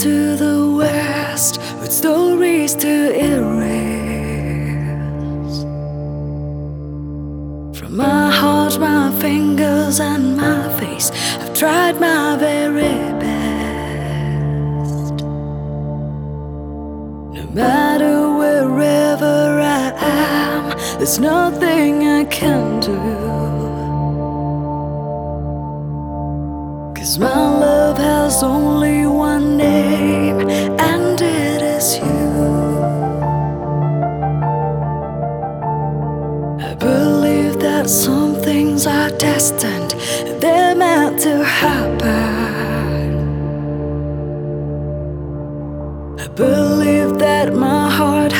to the west with stories to erase. From my heart, my fingers, and my face, I've tried my very best. No matter wherever I am, there's nothing I can do. 'Cause my love has only one name, and it is you. I believe that some things are destined, they're meant to happen. I believe that my heart